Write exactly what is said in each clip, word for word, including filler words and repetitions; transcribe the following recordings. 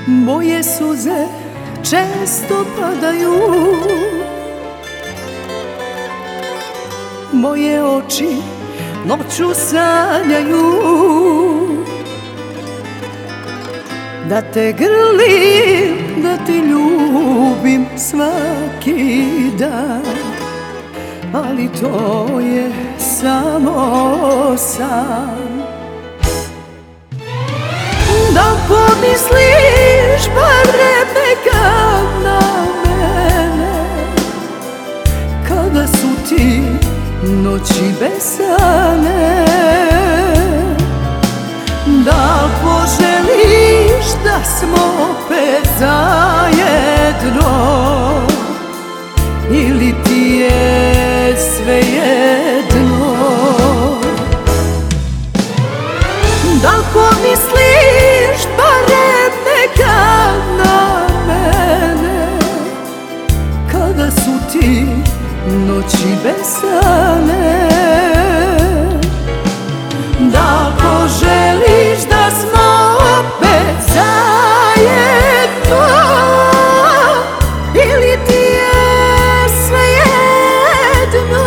Moje suze često padaju, moje oči noću sanjaju da te grlim, da te ljubim svaki dan, ali to je samo san. Da pomisliš barem nekad na mene, kada su ti noći besane. Da poželiš da smo opet zajedno, ili ti je svejedno. Da pomisliš barem nekad na mene, kada su ti noći besane. Da poželiš da smo opet zajedno, ili ti je svejedno.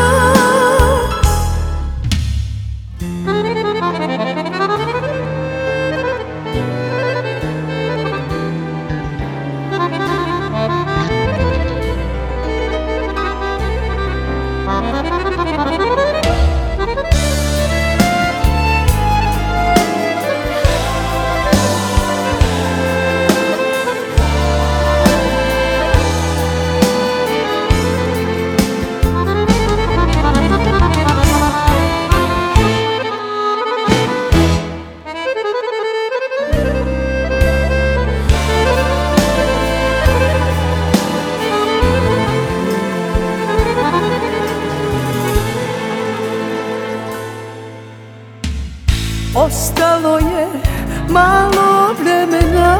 Ostalo je malo vremena,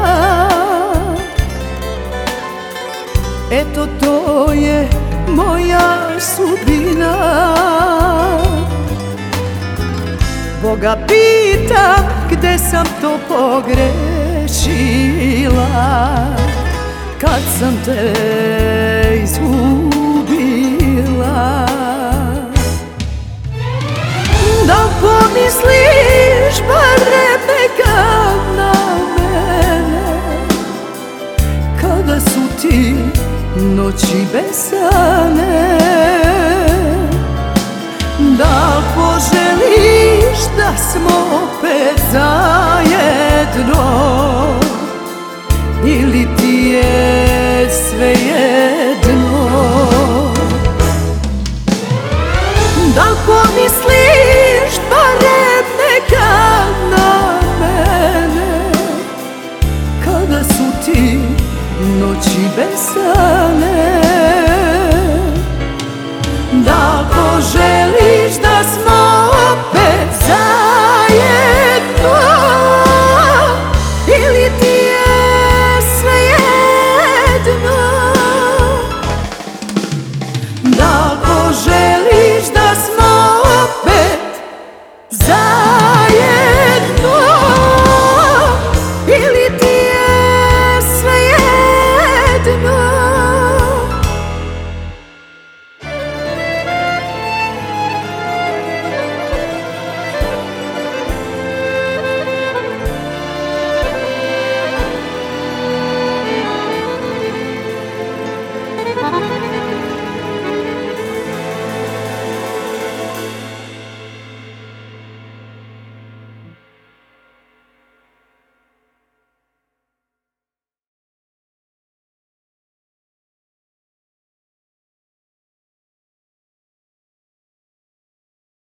eto to je moja sudbina. Boga pitam gde sam to pogrešila, kad sam te izgubila. Da pomisliš barem nekad na mene, kada su ti noći besane. Da poželiš da smo opet zajedno, ili ti je svejedno. Da pomisliš barem nekad na mene, kada su ti noći besane.